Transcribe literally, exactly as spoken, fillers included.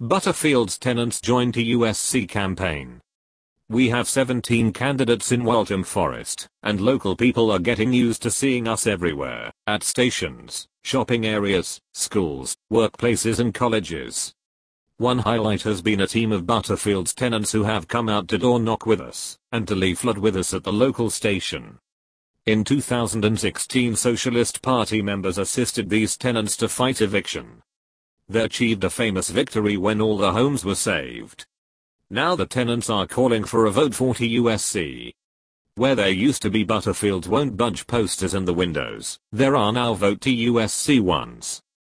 Butterfield's tenants joined to U S C campaign. We have seventeen candidates in Waltham Forest, and local people are getting used to seeing us everywhere, at stations, shopping areas, schools, workplaces and colleges. One highlight has been a team of Butterfield's tenants who have come out to door knock with us, and to leaflet with us at the local station. In two thousand sixteen, Socialist Party members assisted these tenants to fight eviction. They achieved a famous victory when all the homes were saved. Now the tenants are calling for a vote for T U S C. Where there used to be Butterfields won't budge posters in the windows, there are now Vote T U S C ones.